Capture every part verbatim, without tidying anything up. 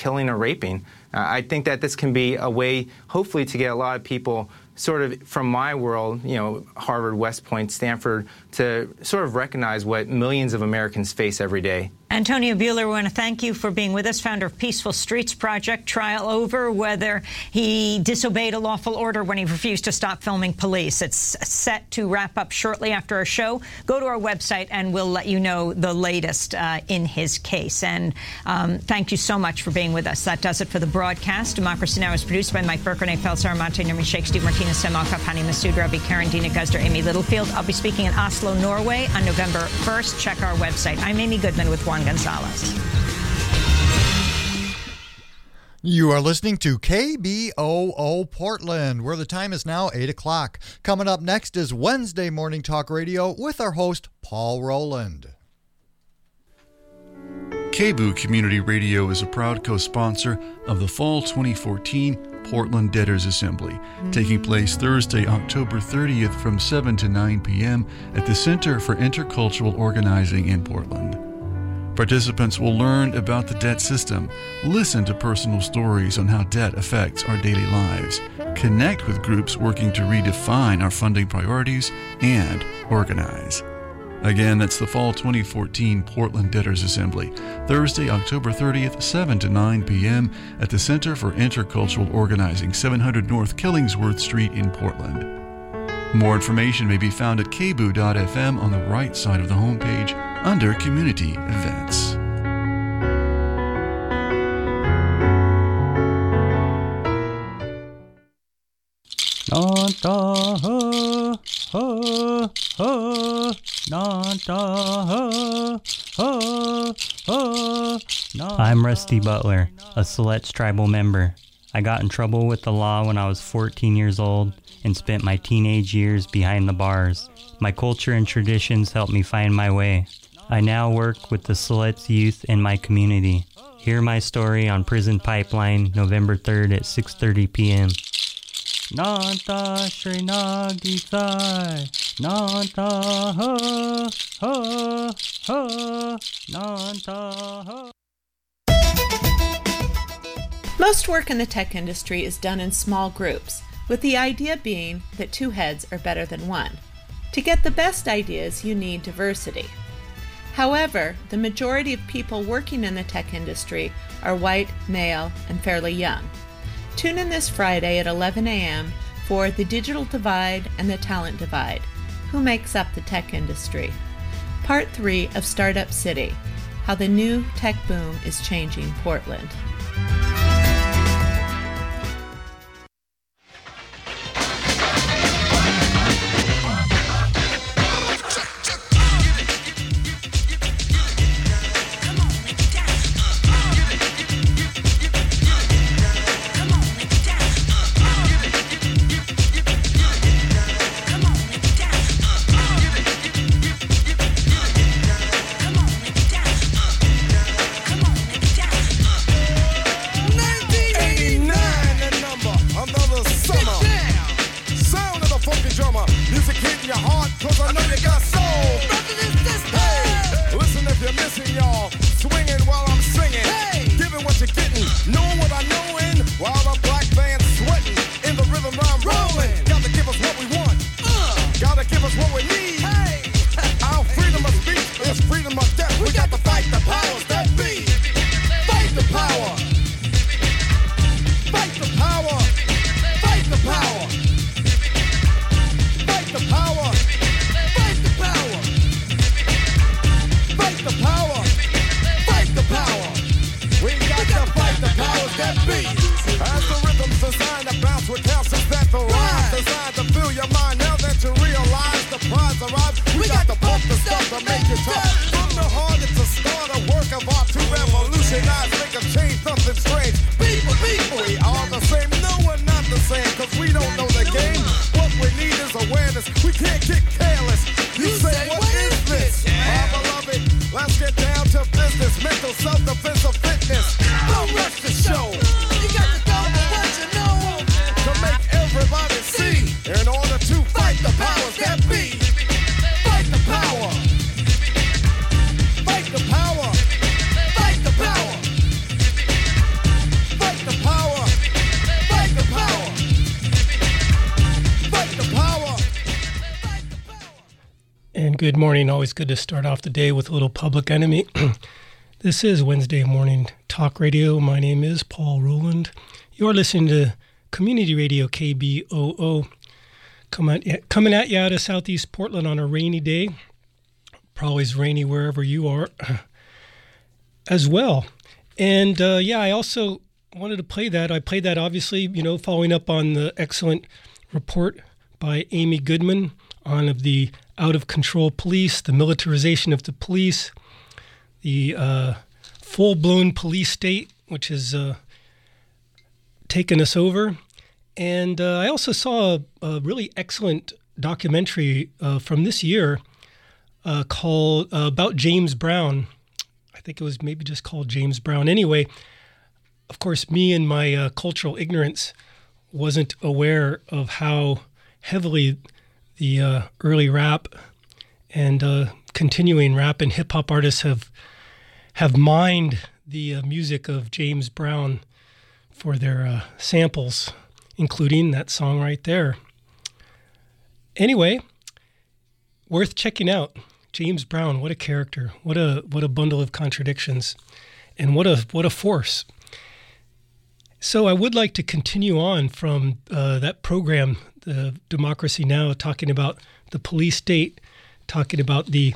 killing or raping. Uh, I think that this can be a way, hopefully, to get a lot of people sort of from my world, you know, Harvard, West Point, Stanford, to sort of recognize what millions of Americans face every day. Antonio Buehler, we want to thank you for being with us, founder of Peaceful Streets Project. Trial over whether he disobeyed a lawful order when he refused to stop filming police. It's set to wrap up shortly after our show. Go to our website and we'll let you know the latest uh, in his case. And um, thank you so much for being with us. That does it for the broadcast. Democracy Now! Is produced by Mike Burke, Renee Felser, Monte Nerman Sheikh, Steve Martinez, Sam Alkaf, Hani Masood, Ravi Karen, Dina Guzder, Amy Littlefield. I'll be speaking in Oslo, Norway on November first. Check our website. I'm Amy Goodman with Juan Gonzalez. You are listening to K B O O Portland, where the time is now eight o'clock. Coming up next is Wednesday Morning Talk Radio with our host, Paul Rowland. K B O O Community Radio is a proud co-sponsor of the Fall twenty fourteen Portland Debtors Assembly, taking place Thursday, October thirtieth from seven to nine p.m. at the Center for Intercultural Organizing in Portland. Participants will learn about the debt system, listen to personal stories on how debt affects our daily lives, connect with groups working to redefine our funding priorities, and organize. Again, that's the Fall twenty fourteen Portland Debtors Assembly, Thursday, October thirtieth, seven to nine p.m. at the Center for Intercultural Organizing, seven hundred North Killingsworth Street in Portland. More information may be found at k b o o dot f m on the right side of the homepage under Community Events. I'm Rusty Butler, a Siletz tribal member. I got in trouble with the law when I was fourteen years old and spent my teenage years behind the bars. My culture and traditions helped me find my way. I now work with the Siletz youth in my community. Hear my story on Prison Pipeline, November third at six thirty p.m. Nanta Shrinagitai, Nanta ha ha ha, Nanta ha. Most work in the tech industry is done in small groups, with the idea being that two heads are better than one. To get the best ideas, you need diversity. However, the majority of people working in the tech industry are white, male, and fairly young. Tune in this Friday at eleven a.m. for The Digital Divide and the Talent Divide. Who makes up the tech industry? Part three of Startup City, how the new tech boom is changing Portland. In order to fight the powers that be, fight the power. Good morning. Always good to start off the day with a little Public Enemy. This is Wednesday Morning Talk Radio. My name is Paul Rowland. You're listening to Community Radio K B O O. Coming at, coming at you out of Southeast Portland on a rainy day. Probably is rainy wherever you are as well. And uh, yeah, I also wanted to play that. I played that, obviously, you know, following up on the excellent report by Amy Goodman on of the out-of-control police, the militarization of the police, the uh, full-blown police state, which has uh, taken us over. And uh, I also saw a, a really excellent documentary uh, from this year uh, called uh, about James Brown. I think it was maybe just called James Brown. Anyway, of course, me and my uh, cultural ignorance wasn't aware of how heavily the uh, early rap and uh, continuing rap and hip-hop artists have have mined the uh, music of James Brown for their uh, samples, including that song right there. Anyway, worth checking out. James Brown, what a character! What a what a bundle of contradictions, and what a what a force. So I would like to continue on from uh, that program, the Democracy Now!, talking about the police state, talking about the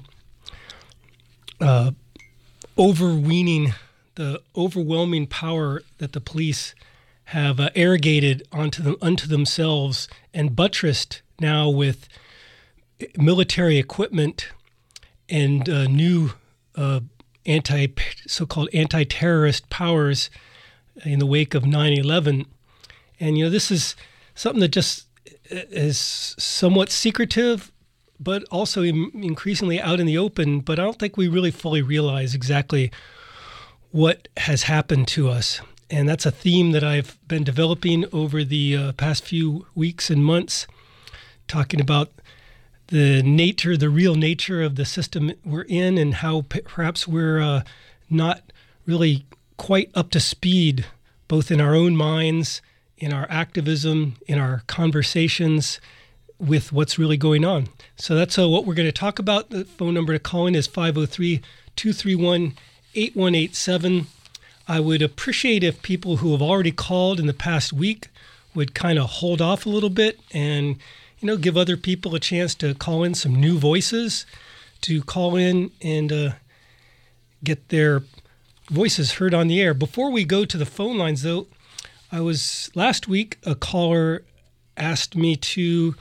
uh, overweening, the overwhelming power that the police have uh, arrogated onto them, unto themselves, and buttressed now with military equipment and uh, new uh, anti, so-called anti-terrorist powers in the wake of nine eleven. And, you know, this is something that just is somewhat secretive, but also increasingly out in the open. But I don't think we really fully realize exactly what has happened to us. And that's a theme that I've been developing over the uh, past few weeks and months, talking about the nature, the real nature of the system we're in, and how p- perhaps we're uh, not really quite up to speed, both in our own minds, in our activism, in our conversations with what's really going on. So that's uh, what we're going to talk about. The phone number to call in is five oh three, two three one, eight one eight seven. I would appreciate if people who have already called in the past week would kind of hold off a little bit and, you know, give other people a chance to call in, some new voices to call in and uh, get their voices heard on the air. Before we go to the phone lines, though, I was last week, a caller asked me to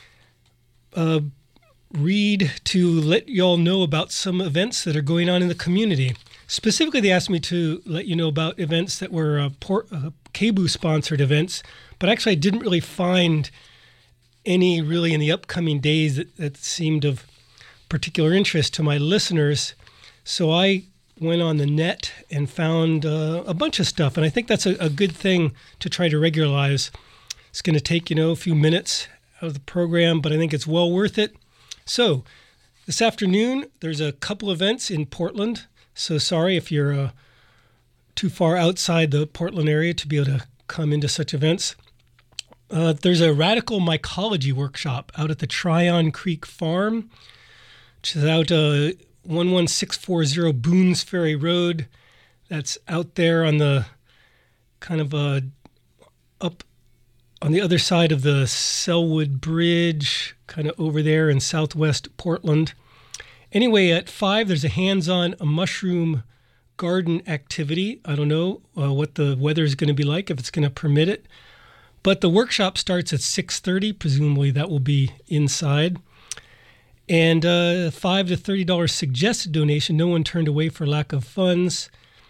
uh, read to let y'all know about some events that are going on in the community. Specifically, they asked me to let you know about events that were uh, Port, uh, K B O-sponsored events, but actually I didn't really find any really in the upcoming days that, that seemed of particular interest to my listeners. So I went on the net and found uh, a bunch of stuff. And I think that's a, a good thing to try to regularize. It's going to take, you know, a few minutes out of the program, but I think it's well worth it. So this afternoon, there's a couple events in Portland. So sorry if you're uh, too far outside the Portland area to be able to come into such events. Uh, there's a radical mycology workshop out at the Tryon Creek Farm, which is out uh, one one six four zero Boones Ferry Road. That's out there on the kind of uh, up on the other side of the Selwood Bridge, kind of over there in southwest Portland. Anyway, at five, there's a hands-on a mushroom garden activity. I don't know uh, what the weather is going to be like, if it's going to permit it. But the workshop starts at six thirty. Presumably that will be inside. And uh, five to thirty dollars suggested donation. No one turned away for lack of funds.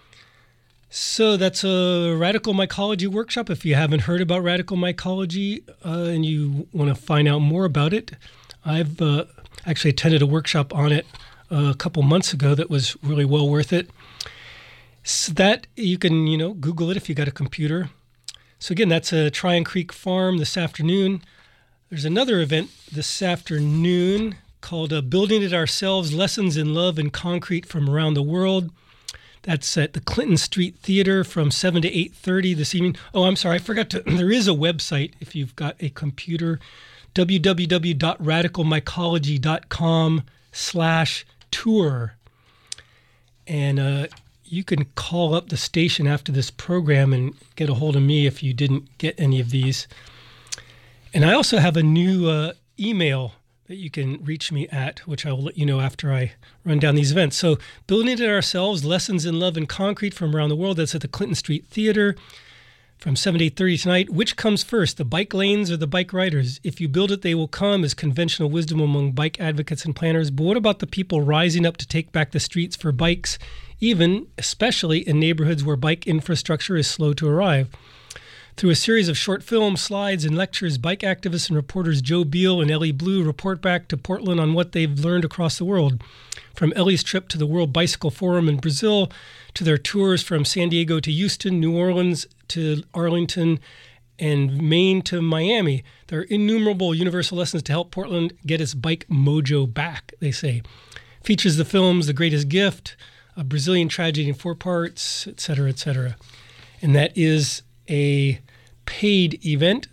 So that's a radical mycology workshop. If you haven't heard about radical mycology uh, and you want to find out more about it, I've uh, actually attended a workshop on it uh, a couple months ago that was really well worth it. So that you can, you know, Google it if you got a computer. So again, that's a Tryon Creek Farm this afternoon. There's another event this afternoon called uh, Building It Ourselves, Lessons in Love and Concrete from Around the World. That's at the Clinton Street Theater from seven to eight thirty this evening. Oh, I'm sorry, I forgot to, there is a website if you've got a computer, w w w dot radical mycology dot com slash tour. And uh, you can call up the station after this program and get a hold of me if you didn't get any of these. And I also have a new uh, email that you can reach me at, which I will let you know after I run down these events. So, Building It Ourselves, Lessons in Love and Concrete from Around the World. That's at the Clinton Street Theater from seven to eight thirty tonight. Which comes first, the bike lanes or the bike riders? If you build it, they will come is conventional wisdom among bike advocates and planners. But what about the people rising up to take back the streets for bikes, even, especially in neighborhoods where bike infrastructure is slow to arrive? Through a series of short films, slides, and lectures, bike activists and reporters Joe Beal and Ellie Blue report back to Portland on what they've learned across the world. From Ellie's trip to the World Bicycle Forum in Brazil, to their tours from San Diego to Houston, New Orleans to Arlington, and Maine to Miami. There are innumerable universal lessons to help Portland get its bike mojo back, they say. Features the films The Greatest Gift, A Brazilian Tragedy in Four Parts, et cetera, et cetera. And that is a paid event.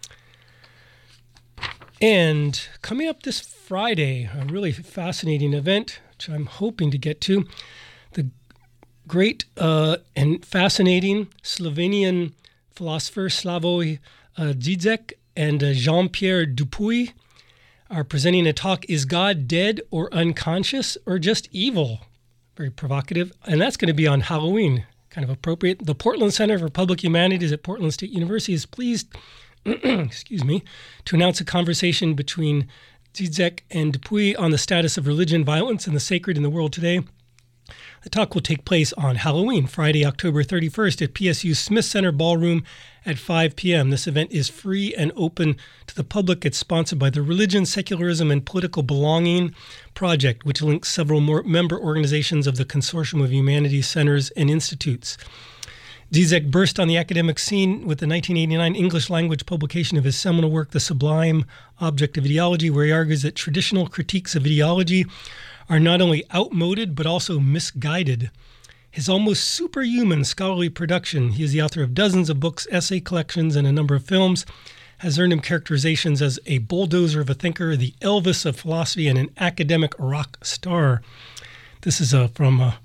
And coming up this Friday, a really fascinating event, which I'm hoping to get to, the great uh, and fascinating Slovenian philosopher Slavoj uh, Zizek and uh, Jean-Pierre Dupuy are presenting a talk, Is God Dead or Unconscious or Just Evil? Very provocative. And that's going to be on Halloween. Kind of appropriate. The Portland Center for Public Humanities at Portland State University is pleased, excuse me, to announce a conversation between Zizek and Dupuy on the status of religion, violence, and the sacred in the world today. The talk will take place on Halloween, Friday, October thirty-first at P S U's Smith Center Ballroom at five p.m. This event is free and open to the public. It's sponsored by the Religion, Secularism, and Political Belonging Project, which links several more member organizations of the Consortium of Humanities Centers and Institutes. Zizek burst on the academic scene with the nineteen eighty-nine English language publication of his seminal work, The Sublime Object of Ideology, where he argues that traditional critiques of ideology are not only outmoded, but also misguided. His almost superhuman scholarly production, he is the author of dozens of books, essay collections, and a number of films, has earned him characterizations as a bulldozer of a thinker, the Elvis of philosophy, and an academic rock star. This is uh, from uh,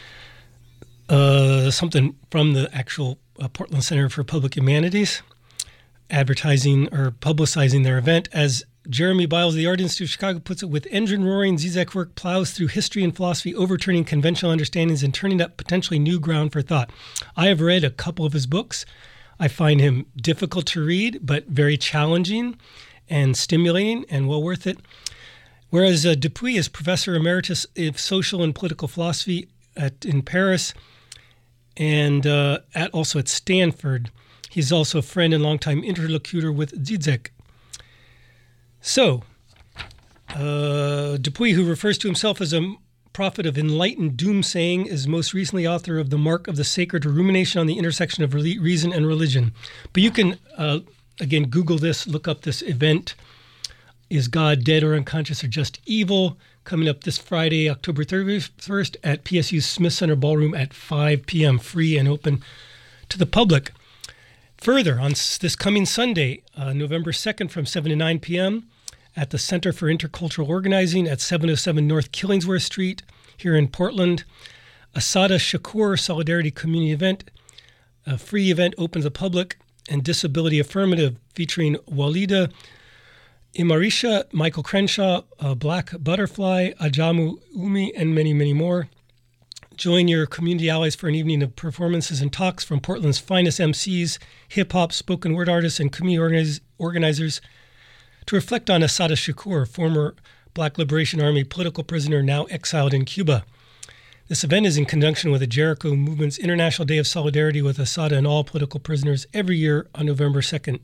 uh, something from the actual uh, Portland Center for Public Humanities, advertising or publicizing their event. As Jeremy Biles, the Art Institute of Chicago, puts it, with engine roaring, Zizek's work plows through history and philosophy, overturning conventional understandings and turning up potentially new ground for thought. I have read a couple of his books. I find him difficult to read, but very challenging and stimulating and well worth it. Whereas uh, Dupuy is Professor Emeritus of Social and Political Philosophy at, in Paris and uh, at also at Stanford. He's also a friend and longtime interlocutor with Zizek. So, uh, Dupuy, who refers to himself as a prophet of enlightened doomsaying, is most recently author of The Mark of the Sacred, a rumination on the intersection of reason and religion. But you can, uh, again, Google this, look up this event, Is God Dead or Unconscious or Just Evil? Coming up this Friday, October thirty-first at P S U's Smith Center Ballroom at five p.m., free and open to the public. Further, on this coming Sunday, uh, November second from seven to nine p.m. at the Center for Intercultural Organizing at seven oh seven North Killingsworth Street here in Portland, Asada Shakur Solidarity Community Event, a free event open to the public, and Disability Affirmative featuring Walida Imarisha, Michael Crenshaw, uh, Black Butterfly, Ajamu Umi, and many, many more. Join your community allies for an evening of performances and talks from Portland's finest M Cs, hip-hop, spoken word artists, and community organiz- organizers to reflect on Asada Shakur, former Black Liberation Army political prisoner now exiled in Cuba. This event is in conjunction with the Jericho Movement's International Day of Solidarity with Asada and all political prisoners every year on November second.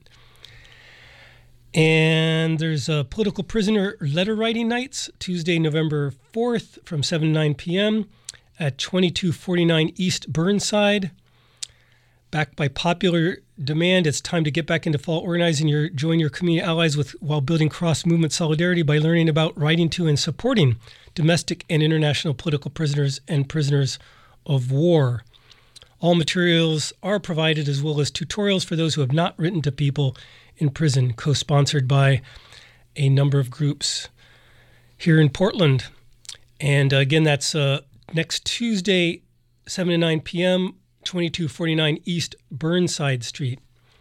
And there's a political prisoner letter writing nights, Tuesday, November fourth from seven to nine p.m. at twenty-two forty-nine East Burnside. Backed by popular demand, it's time to get back into fall organizing. Your join your community allies with while building cross-movement solidarity by learning about writing to and supporting domestic and international political prisoners and prisoners of war. All materials are provided, as well as tutorials for those who have not written to people in prison, co-sponsored by a number of groups. here in Portland. And uh, again, that's uh, next Tuesday, seven to nine p.m., twenty-two forty-nine East Burnside Street.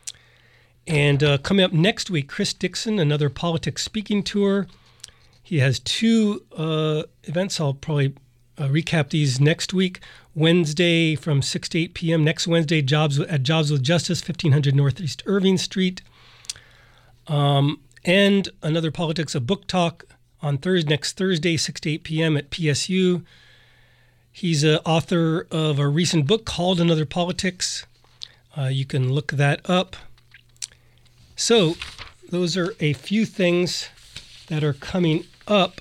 And uh, coming up next week, Chris Dixon, another politics speaking tour. He has two uh, events. I'll probably uh, recap these next week. Wednesday from six to eight p.m. Next Wednesday, Jobs at Jobs with Justice, fifteen hundred Northeast Irving Street. Um, and another politics, a book talk on Thursday, next Thursday, six to eight p.m. at P S U. He's an author of a recent book called Another Politics. Uh, you can look that up. So those are a few things that are coming up.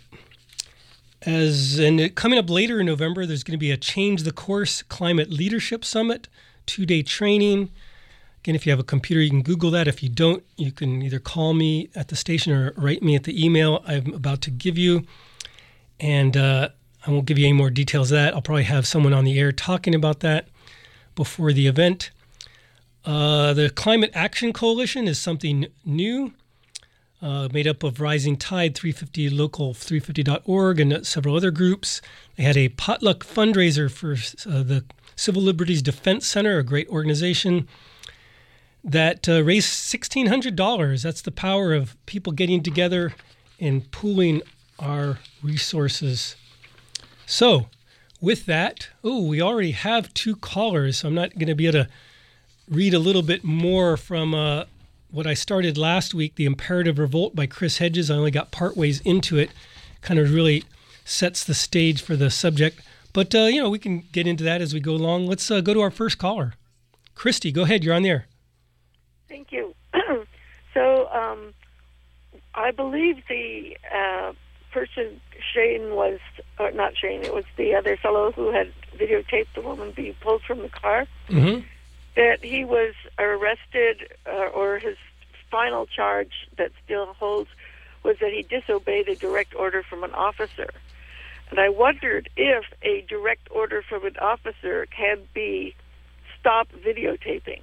As and coming up later in November, there's going to be a Change the Course Climate Leadership Summit, two-day training. Again, if you have a computer, you can Google that. If you don't, you can either call me at the station or write me at the email I'm about to give you. And uh, I won't give you any more details of that. I'll probably have someone on the air talking about that before the event. Uh, the Climate Action Coalition is something new, uh, made up of Rising Tide, three fifty Local three fifty dot org, and several other groups. They had a potluck fundraiser for uh, the Civil Liberties Defense Center, a great organization, that uh, raised sixteen hundred dollars. That's the power of people getting together and pooling our resources. So with that, oh, we already have two callers, so I'm not going to be able to read a little bit more from uh, what I started last week, The Imperative Revolt by Chris Hedges. I only got part ways into it. Kind of really sets the stage for the subject. But, uh, you know, we can get into that as we go along. Let's uh, go to our first caller. Christy, go ahead. You're on the air. Thank you. so um, I believe the uh, person, Shane was, or not Shane, it was the other fellow who had videotaped the woman being pulled from the car. Mm-hmm. That he was arrested, uh, or his final charge that still holds was that he disobeyed a direct order from an officer. And I wondered if a direct order from an officer can be stop videotaping,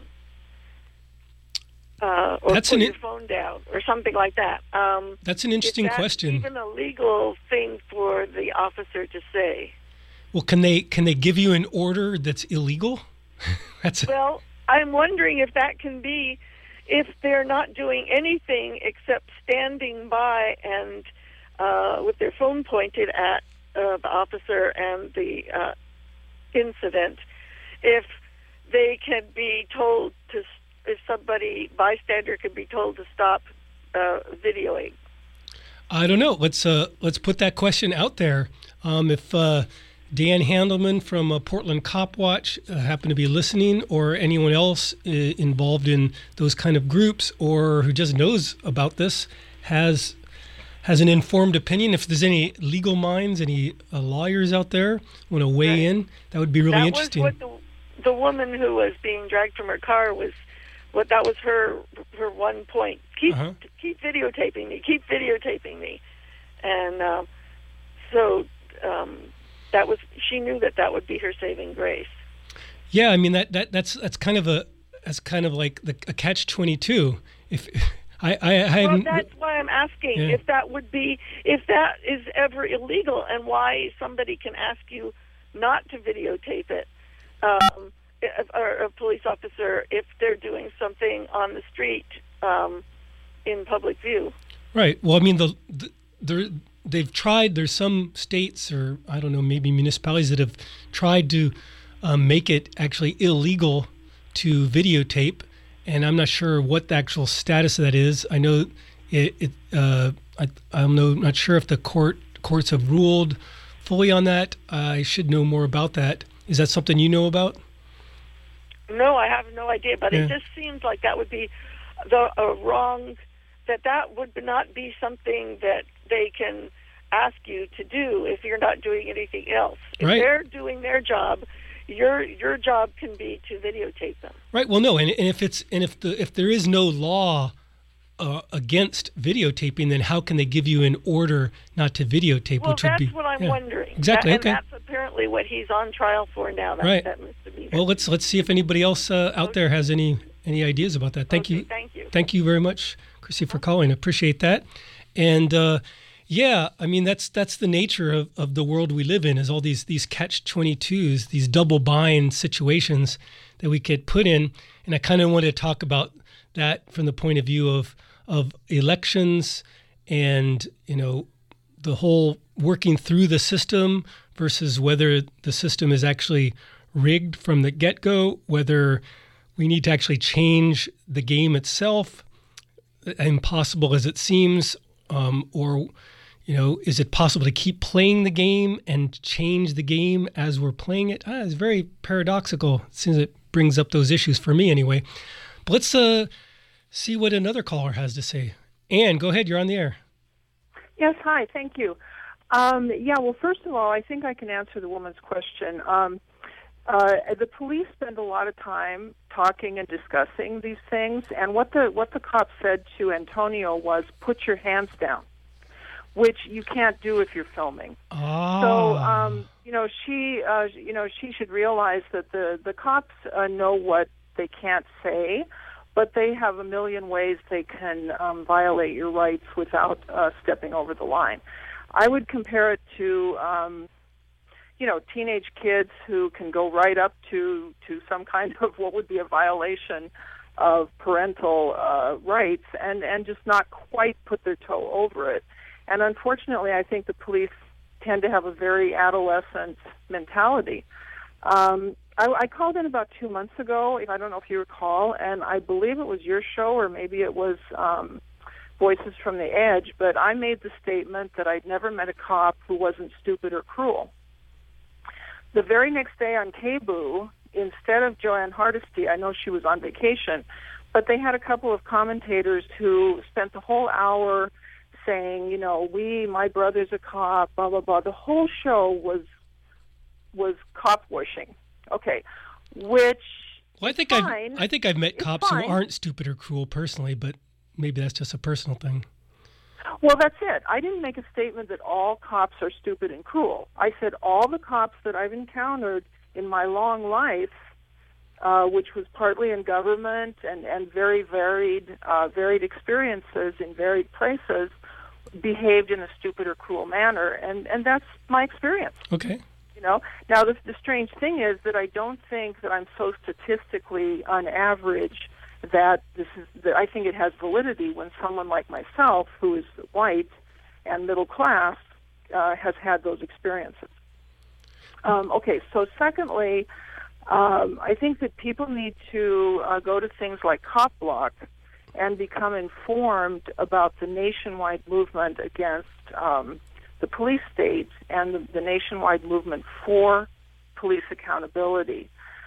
uh, or that's put an your in- phone down, or something like that. Um, that's an interesting is that question. Even a legal thing for the officer to say. Well, can they can they give you an order that's illegal? That's well, I'm wondering if that can be, if they're not doing anything except standing by and uh, with their phone pointed at uh, the officer and the uh, incident, if they can be told to, if somebody, bystander can be told to stop uh, videoing. I don't know. Let's uh, let's put that question out there. Um, if uh, Dan Handelman from uh, Portland Cop Watch uh, happen to be listening, or anyone else uh, involved in those kind of groups, or who just knows about this, has has an informed opinion. If there's any legal minds, any uh, lawyers out there want to weigh right. in, that would be really that interesting. Was what the, the woman who was being dragged from her car was, what that was her her one point. Keep uh-huh. keep videotaping me. Keep videotaping me, and uh, so. Um, That was she knew that that would be her saving grace. Yeah, I mean that, that that's that's kind of a that's kind of like the, a catch twenty-two. If I I, I well, that's why I'm asking yeah. if that would be if that is ever illegal, and why somebody can ask you not to videotape it, um, or a police officer if they're doing something on the street um, in public view. Right. Well, I mean the the. the They've tried, there's some states or, I don't know, maybe municipalities that have tried to um, make it actually illegal to videotape, and I'm not sure what the actual status of that is. I know it, it uh, I, I'm no, not sure if the court courts have ruled fully on that. I should know more about that. Is that something you know about? No, I have no idea, but yeah. it just seems like that would be the a wrong, that that would not be something that they can ask you to do if you're not doing anything else. If right. they're doing their job, your your job can be to videotape them. Right. Well, no, and, and if it's and if the if there is no law uh, against videotaping, then how can they give you an order not to videotape? Well, which would that's be, what I'm yeah. wondering. Exactly. That, okay. And that's apparently what he's on trial for now. That, right. that misdemeanor. Well, let's let's see if anybody else uh, out okay. there has any any ideas about that. Thank okay, you. Thank you. Thank you very much, Chrissy, for calling. I appreciate that. And uh, Yeah, I mean that's that's the nature of, of the world we live in, is all these these catch twenty-twos, these double bind situations that we get put in. And I kind of want to talk about that from the point of view of of elections and, you know, the whole working through the system versus whether the system is actually rigged from the get-go, whether we need to actually change the game itself, impossible as it seems, um, or you know, is it possible to keep playing the game and change the game as we're playing it? Ah, it's very paradoxical, since it brings up those issues for me anyway. But let's uh, see what another caller has to say. Ann, go ahead. You're on the air. Yes, hi. Thank you. Um, yeah, well, first of all, I think I can answer the woman's question. Um, uh, the police spend a lot of time talking and discussing these things, and what the what the cop said to Antonio was, "Put your hands down," which you can't do if you're filming. Oh. So, um, you know, she, uh, you know, she should realize that the the cops uh, know what they can't say, but they have a million ways they can um, violate your rights without uh, stepping over the line. I would compare it to, um, you know, teenage kids who can go right up to to some kind of what would be a violation of parental uh, rights and and just not quite put their toe over it. And unfortunately, I think the police tend to have a very adolescent mentality. Um, I, I called in about two months ago, I don't know if you recall, and I believe it was your show or maybe it was um, Voices from the Edge, but I made the statement that I'd never met a cop who wasn't stupid or cruel. The very next day on K B O, instead of Joanne Hardesty, I know she was on vacation, but they had a couple of commentators who spent the whole hour saying, you know, we, my brother's a cop, blah, blah, blah. The whole show was was cop washing. Okay, which well, I think fine. I've I think I've met It's cops fine. who aren't stupid or cruel personally, but maybe that's just a personal thing. Well, that's it. I didn't make a statement that all cops are stupid and cruel. I said all the cops that I've encountered in my long life, uh, which was partly in government and, and very varied, uh, varied experiences in varied places, behaved in a stupid or cruel manner, and, and that's my experience. Okay. You know, now the, the strange thing is that I don't think that I'm so statistically on average that this is. That I think it has validity when someone like myself, who is white and middle class, uh, has had those experiences. Um, okay, so secondly, um, I think that people need to uh, go to things like Cop Block and become informed about the nationwide movement against um, the police state and the, the nationwide movement for police accountability.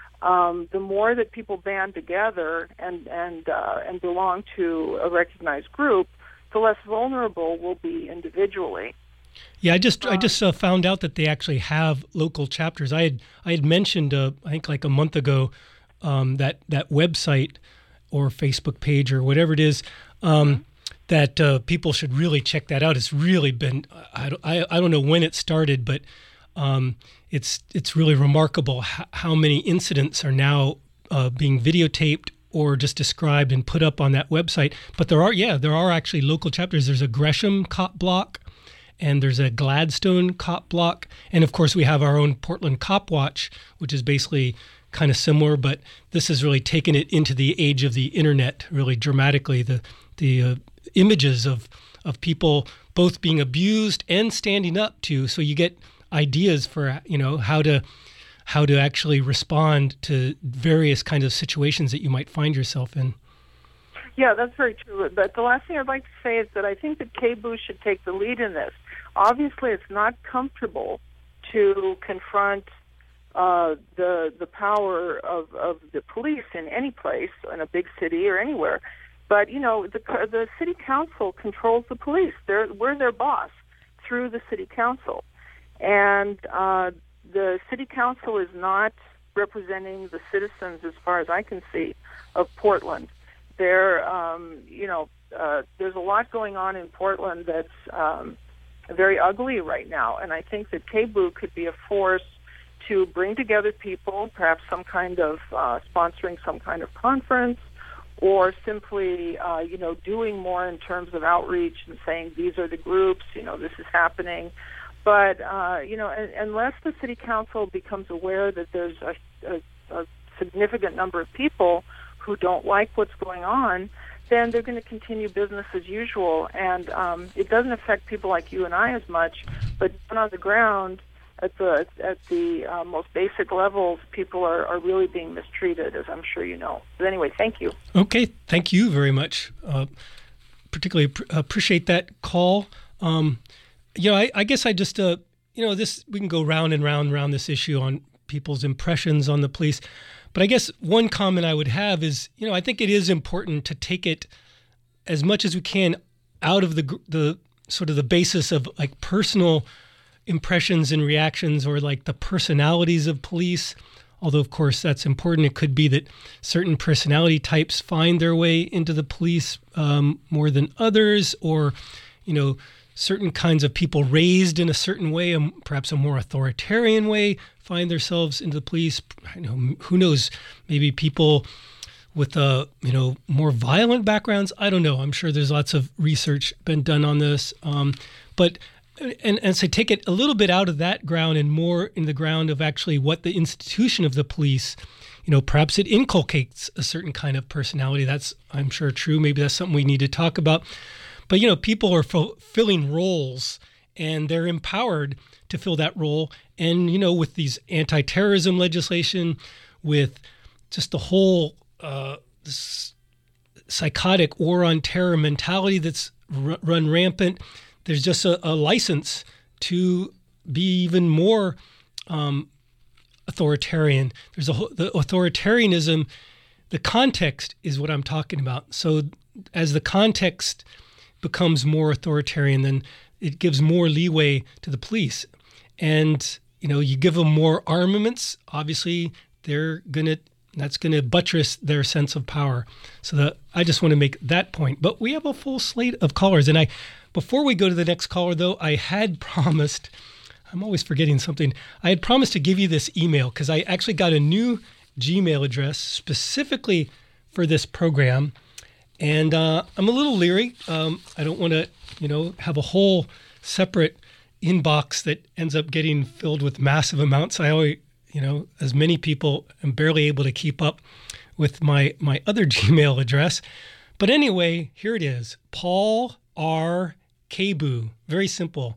Um, the more that people band together and and uh, and belong to a recognized group, the less vulnerable we'll be individually. Yeah, I just I just uh, found out that they actually have local chapters. I had I had mentioned uh, I think like a month ago um, that that website or Facebook page or whatever it is um, that uh, people should really check that out. It's really been I don't, I, I don't know when it started, but um, it's it's really remarkable how, how many incidents are now uh, being videotaped or just described and put up on that website. But there are yeah there are actually local chapters. There's a Gresham Cop Block. And there's a Gladstone Cop Block. And, of course, we have our own Portland Cop Watch, which is basically kind of similar, but this has really taken it into the age of the Internet, really dramatically. The the uh, images of, of people both being abused and standing up to, so you get ideas for, you know, how to how to actually respond to various kinds of situations that you might find yourself in. Yeah, that's very true. But the last thing I'd like to say is that I think that K B O should take the lead in this. Obviously, it's not comfortable to confront uh, the the power of, of the police in any place, in a big city or anywhere. But, you know, the the city council controls the police. They're, we're their boss through the city council. And uh, the city council is not representing the citizens, as far as I can see, of Portland. There, um, you know, uh, there's a lot going on in Portland that's um, very ugly right now, and I think that K B O could be a force to bring together people, perhaps some kind of uh, sponsoring some kind of conference, or simply, uh, you know, doing more in terms of outreach and saying these are the groups, you know, this is happening. But, uh, you know, unless the city council becomes aware that there's a, a, a significant number of people who don't like what's going on, then they're going to continue business as usual. And um, it doesn't affect people like you and I as much, but down on the ground, at the at the uh, most basic levels, people are, are really being mistreated, as I'm sure you know. But anyway, thank you. Okay, thank you very much. Uh, particularly pr- appreciate that call. Um, you know, I, I guess I just, uh, you know, this we can go round and round and round this issue on people's impressions on the police. But I guess one comment I would have is, you know, I think it is important to take it as much as we can out of the the sort of the basis of like personal impressions and reactions or like the personalities of police. Although, of course, that's important. It could be that certain personality types find their way into the police um, more than others, or, you know, certain kinds of people raised in a certain way, um, perhaps a more authoritarian way, find themselves into the police. You know, who knows? Maybe people with, uh, you know, more violent backgrounds. I don't know. I'm sure there's lots of research been done on this. Um, but And, and so take it a little bit out of that ground and more in the ground of actually what the institution of the police, you know, perhaps it inculcates a certain kind of personality. That's, I'm sure, true. Maybe that's something we need to talk about. But, you know, people are fulfilling roles and they're empowered to fill that role. And, you know, with these anti-terrorism legislation, with just the whole uh, this psychotic war on terror mentality that's r- run rampant, there's just a, a license to be even more um, authoritarian. There's a the authoritarianism. The context is what I'm talking about. So as the context becomes more authoritarian, then it gives more leeway to the police. And, you know, you give them more armaments, obviously they're going to, that's going to buttress their sense of power. So that, I just want to make that point. But we have a full slate of callers. And I, before we go to the next caller, though, I had promised, I'm always forgetting something. I had promised to give you this email because I actually got a new Gmail address specifically for this program. And uh, I'm a little leery. Um, I don't want to, you know, have a whole separate inbox that ends up getting filled with massive amounts. I always, you know, as many people, I'm barely able to keep up with my, my other Gmail address. But anyway, here it is. Paul R. Kebu. Very simple.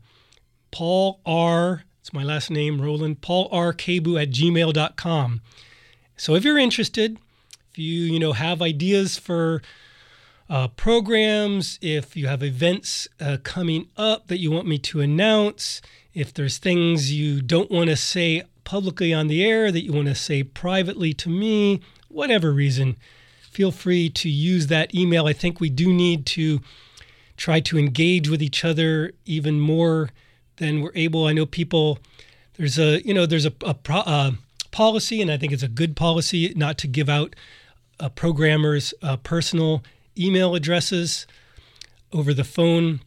Paul R. It's my last name, Roland. Paul R. Kebu at gmail dot com. So if you're interested, if you, you know, have ideas for uh, programs, if you have events uh, coming up that you want me to announce, if there's things you don't want to say publicly on the air that you want to say privately to me, whatever reason, feel free to use that email. I think we do need to try to engage with each other even more than we're able. I know people, there's a, you know, there's a, a, a policy, and I think it's a good policy not to give out uh, programmers' uh, personal email addresses over the phone.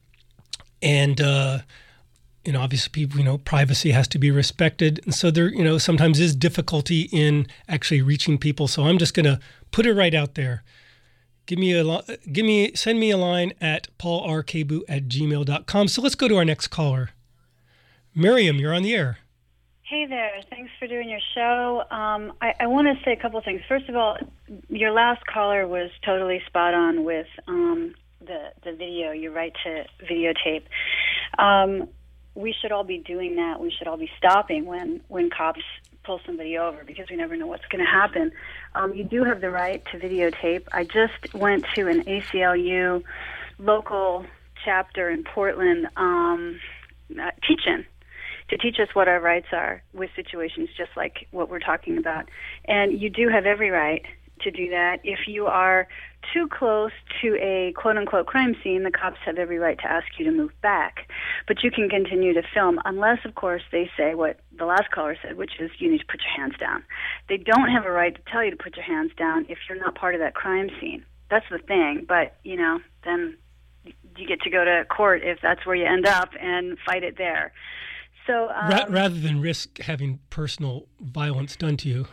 And, uh, you know, obviously people, you know, privacy has to be respected. And so there, you know, sometimes is difficulty in actually reaching people. So I'm just going to put it right out there. Give me a, give me, send me a line at paul r kebu at gmail dot com. So let's go to our next caller. Miriam, you're on the air. Hey there. Thanks for doing your show. Um, I, I want to say a couple things. First of all, your last caller was totally spot on with um, the, the video, your right to videotape. Um, we should all be doing that. We should all be stopping when, when cops pull somebody over, because we never know what's going to happen. Um, you do have the right to videotape. I just went to an A C L U local chapter in Portland um, uh, teaching to teach us what our rights are with situations just like what we're talking about. And you do have every right to do that. If you are too close to a quote-unquote crime scene, the cops have every right to ask you to move back. But you can continue to film unless, of course, they say what the last caller said, which is you need to put your hands down. They don't have a right to tell you to put your hands down if you're not part of that crime scene. That's the thing. But, you know, then you get to go to court if that's where you end up and fight it there. So um, Ra- rather than risk having personal violence done to you.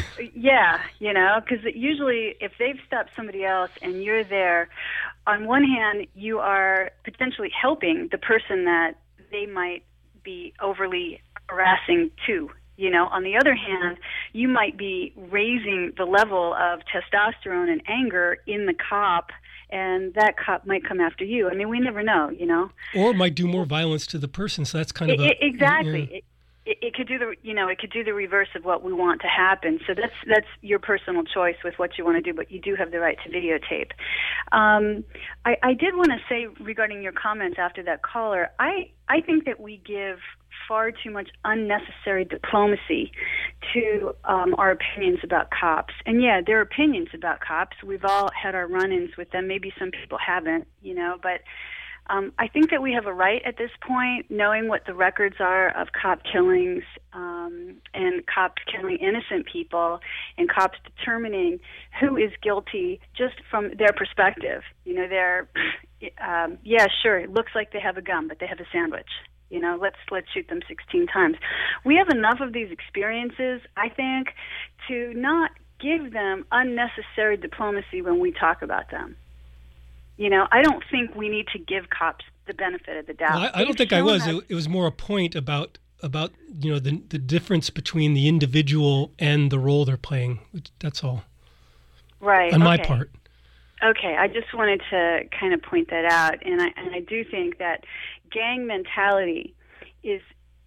Yeah, you know, because usually if they've stopped somebody else and you're there, on one hand, you are potentially helping the person that they might be overly harassing too. You know, on the other hand, you might be raising the level of testosterone and anger in the cop, and that cop might come after you. I mean, we never know, you know. Or might do more violence to the person. So that's kind of a it, exactly. Yeah. It, it, it could do the, you know, it could do the reverse of what we want to happen. So that's that's your personal choice with what you want to do, but you do have the right to videotape. Um, I, I did want to say regarding your comments after that caller, I I think that we give far too much unnecessary diplomacy to um, our opinions about cops. And yeah, there are opinions about cops. We've all had our run-ins with them. Maybe some people haven't, you know, but um, I think that we have a right at this point, knowing what the records are of cop killings um, and cops killing innocent people and cops determining who is guilty just from their perspective. You know, they're, um, yeah, sure, it looks like they have a gun, but they have a sandwich. You know, let's let's shoot them sixteen times. We have enough of these experiences, I think, to not give them unnecessary diplomacy when we talk about them. You know, I don't think we need to give cops the benefit of the doubt. Well, I, I don't think I was. It, it was more a point about about you know the the difference between the individual and the role they're playing. That's all. Right. On okay. my part. Okay, I just wanted to kind of point that out, and I and I do think that gang mentality is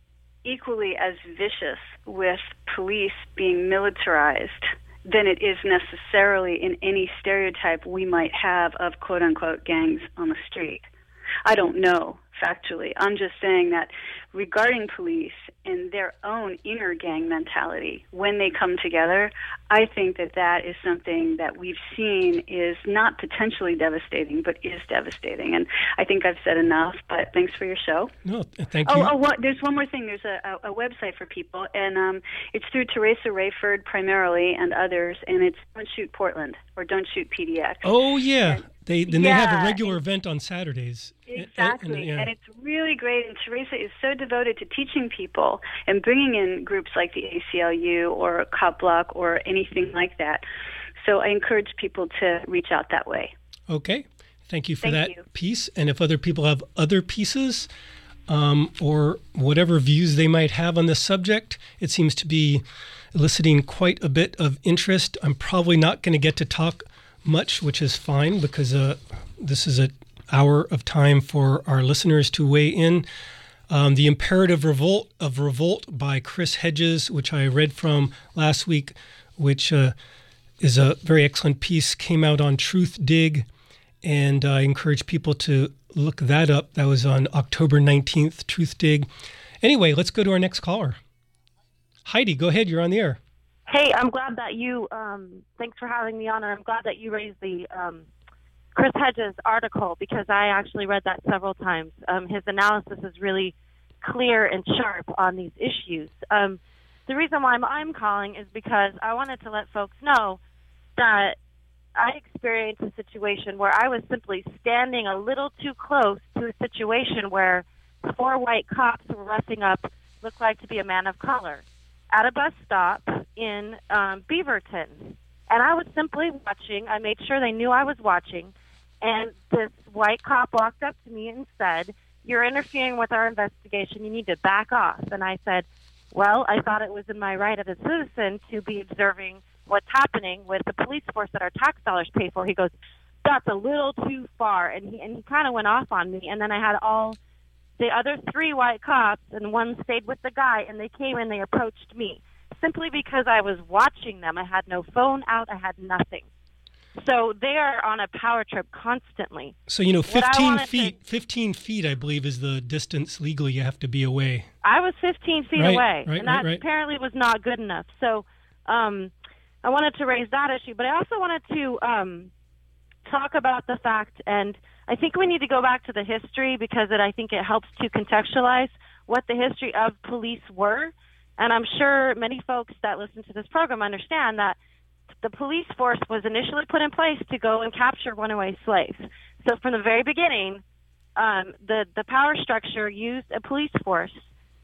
equally as vicious with police being militarized than it is necessarily in any stereotype we might have of quote-unquote gangs on the street. I don't know, factually. I'm just saying that regarding police and their own inner gang mentality, when they come together, I think that that is something that we've seen is not potentially devastating, but is devastating. And I think I've said enough, but thanks for your show. No, thank oh, you. Oh, what, there's one more thing. There's a, a, a website for people, and um, it's through Teresa Rayford primarily and others, and it's Don't Shoot Portland, or Don't Shoot P D X. Oh, yeah. And, They then yeah, they have a regular event on Saturdays. Exactly, and, and, yeah. and it's really great. And Teresa is so devoted to teaching people and bringing in groups like the A C L U or Cop Block or anything like that. So I encourage people to reach out that way. Okay, thank you for Thank that you. piece. And if other people have other pieces um, or whatever views they might have on this subject, it seems to be eliciting quite a bit of interest. I'm probably not going to get to talk much, which is fine because uh, this is an hour of time for our listeners to weigh in. Um, the Imperative Revolt of Revolt by Chris Hedges, which I read from last week, which uh, is a very excellent piece, came out on Truth Dig, and I encourage people to look that up. That was on October nineteenth, Truth Dig. Anyway, let's go to our next caller. Heidi, go ahead. You're on the air. Hey, I'm glad that you, um, thanks for having me on, and I'm glad that you raised the um, Chris Hedges article because I actually read that several times. Um, his analysis is really clear and sharp on these issues. Um, the reason why I'm, I'm calling is because I wanted to let folks know that I experienced a situation where I was simply standing a little too close to a situation where four white cops were roughing up looked like to be a man of color at a bus stop in um, Beaverton. And I was simply watching. I made sure they knew I was watching. And this white cop walked up to me and said, "You're interfering with our investigation. You need to back off." And I said, well, I thought it was in my right as a citizen to be observing what's happening with the police force that our tax dollars pay for. He goes, "That's a little too far." And he, and he kind of went off on me. And then I had all the other three white cops, and one stayed with the guy, and they came and they approached me simply because I was watching them. I had no phone out. I had nothing. So they are on a power trip constantly. So, you know, fifteen feet, to, fifteen feet, I believe, is the distance legally you have to be away. I was fifteen feet right, away, right, and that right, right. apparently was not good enough. So um, I wanted to raise that issue, but I also wanted to um, talk about the fact, and I think we need to go back to the history because it, I think it helps to contextualize what the history of police were. And I'm sure many folks that listen to this program understand that the police force was initially put in place to go and capture runaway slaves. So from the very beginning, um, the, the power structure used a police force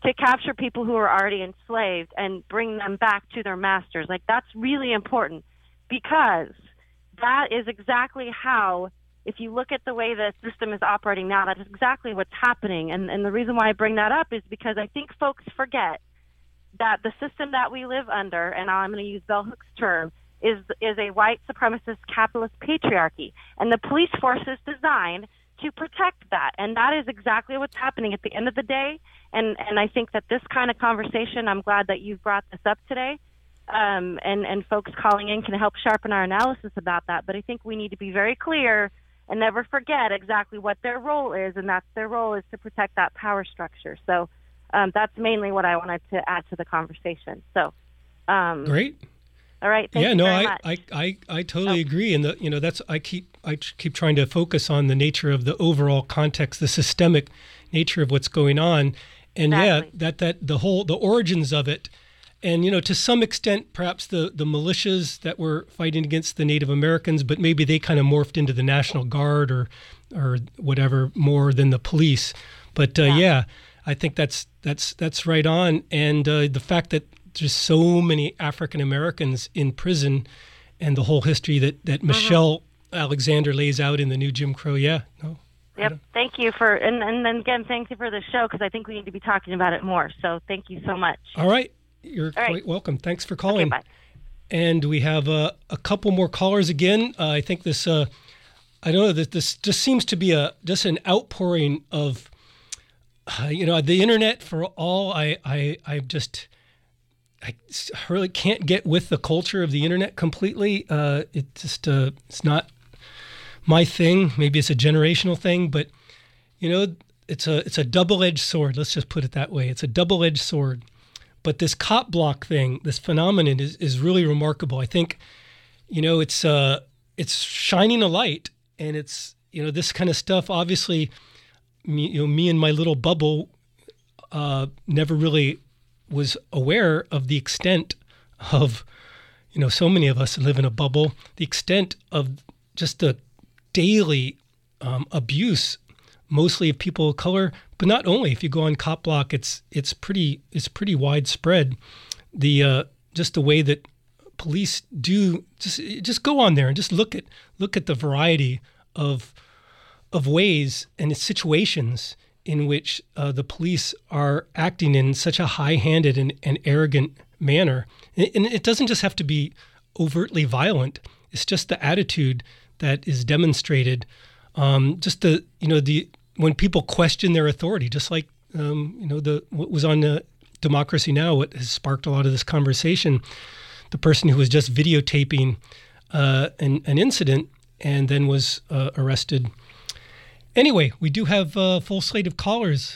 to capture people who are already enslaved and bring them back to their masters. Like, that's really important, because that is exactly how, if you look at the way the system is operating now, that is exactly what's happening. And, and the reason why I bring that up is because I think folks forget that the system that we live under, and I'm going to use Bell Hooks' term, is is a white supremacist capitalist patriarchy. And the police force is designed to protect that. And that is exactly what's happening at the end of the day. And, and I think that this kind of conversation, I'm glad that you've brought this up today, um, and, and folks calling in can help sharpen our analysis about that. But I think we need to be very clear and never forget exactly what their role is, and that's their role is to protect that power structure. So um, that's mainly what I wanted to add to the conversation. So um, great. All right. Thank yeah, you no, very I, much. I, I, I totally Oh. agree. And the, you know, that's, I keep, I keep trying to focus on the nature of the overall context, the systemic nature of what's going on. And Exactly. yeah, that, that the whole, the origins of it. And, you know, to some extent, perhaps the, the militias that were fighting against the Native Americans, but maybe they kind of morphed into the National Guard or, or whatever more than the police. But uh, yeah. yeah, I think that's, that's, that's right on. And uh, the fact that there's so many African Americans in prison, and the whole history that, that Michelle mm-hmm. Alexander lays out in the new Jim Crow. Yeah. No. Yep. Thank you for, and, and then again, thank you for the show, because I think we need to be talking about it more. So thank you so much. All right. You're All quite right. welcome. Thanks for calling. Okay, bye. And we have uh, a couple more callers again. Uh, I think this, uh, I don't know, that this just seems to be a just an outpouring of, uh, you know, the internet for all. I, I, I just, I really can't get with the culture of the internet completely. Uh, it just, uh, it's not my thing. Maybe it's a generational thing, but you know, it's a, it's a double-edged sword. Let's just put it that way. It's a double-edged sword. But this cop block thing, this phenomenon is, is really remarkable. I think, you know, it's uh, it's shining a light, and it's, you know, this kind of stuff. Obviously, me, you know, me and my little bubble uh, never really was aware of the extent of, you know, so many of us live in a bubble, the extent of just the daily um, abuse, mostly of people of color, but not only. If you go on Cop Block, it's it's pretty it's pretty widespread. The uh, just the way that police do just just go on there and just look at look at the variety of of ways and situations in which uh, the police are acting in such a high-handed and, and arrogant manner. And, and it doesn't just have to be overtly violent. It's just the attitude that is demonstrated. Um, just the you know the when people question their authority, just like um, you know the what was on uh, Democracy Now!, what has sparked a lot of this conversation. The person who was just videotaping uh, an, an incident and then was uh, arrested. Anyway, we do have a full slate of callers.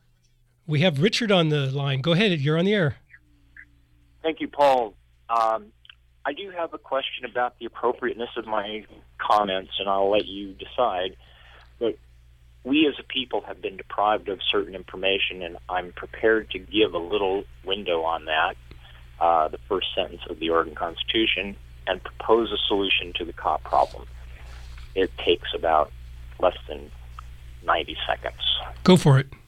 We have Richard on the line. Go ahead, you're on the air. Thank you, Paul. Um, I do have a question about the appropriateness of my comments, and I'll let you decide. But we as a people have been deprived of certain information, and I'm prepared to give a little window on that, uh, the first sentence of the Oregon Constitution, and propose a solution to the cop problem. It takes about less than ninety seconds. Go for it.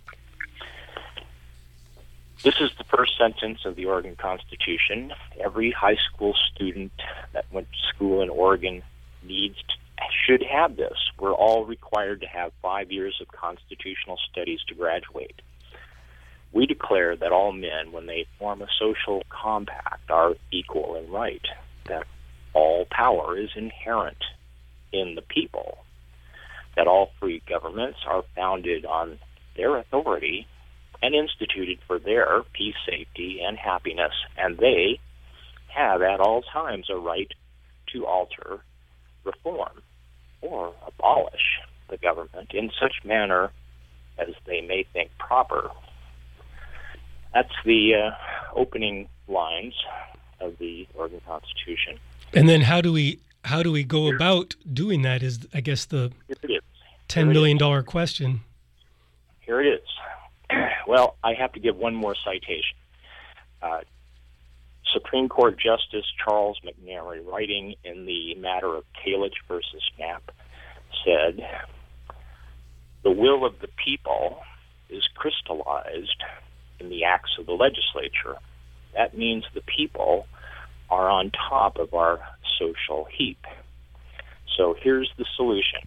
This is the first sentence of the Oregon Constitution. Every high school student that went to school in Oregon needs to, should have this. We're all required to have five years of constitutional studies to graduate. We declare that all men, when they form a social compact, are equal in right, that all power is inherent in the people, that all free governments are founded on their authority and instituted for their peace, safety, and happiness, and they have at all times a right to alter, reform, or abolish the government in such manner as they may think proper. That's the uh, opening lines of the Oregon Constitution. And then how do we how do we go about doing that is, I guess, the ten million dollars question. Here it is. Well, I have to give one more citation. Uh, Supreme Court Justice Charles McNary, writing in the matter of Kalich versus Knapp, said, "The will of the people is crystallized in the acts of the legislature. That means the people are on top of our social heap. So here's the solution.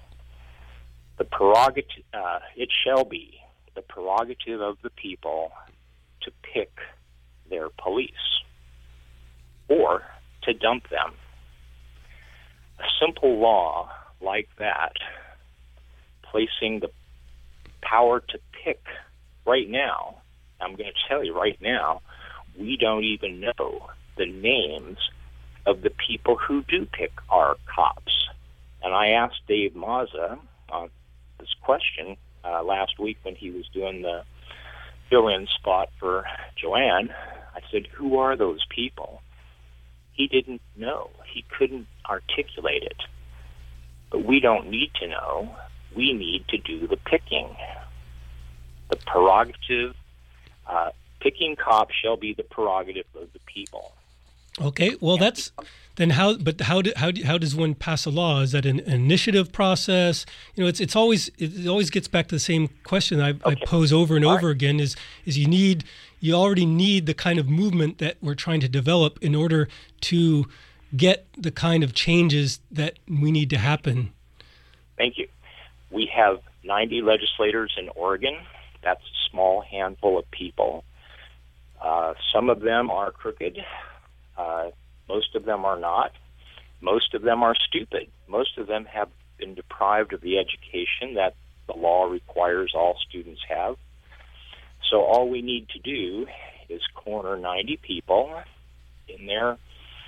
The prerogative, uh, it shall be the prerogative of the people to pick their police or to dump them. A simple law like that, placing the power to pick right now, I'm going to tell you right now, we don't even know the names of the people who do pick our cops. And I asked Dave Mazza on this question uh, last week when he was doing the fill-in spot for Joanne. I said, who are those people? He didn't know. He couldn't articulate it. But we don't need to know. We need to do the picking. The prerogative, uh, picking cops shall be the prerogative of the people. Okay, well, that's then how. But how do, how do, how does one pass a law? Is that an initiative process? You know, it's it's always it always gets back to the same question I, okay. I pose over and All over right. again. Is is you need you already need the kind of movement that we're trying to develop in order to get the kind of changes that we need to happen. Thank you. We have ninety legislators in Oregon. That's a small handful of people. Uh, some of them are crooked. Uh, most of them are not. Most of them are stupid. Most of them have been deprived of the education that the law requires all students have. So all we need to do is corner ninety people in their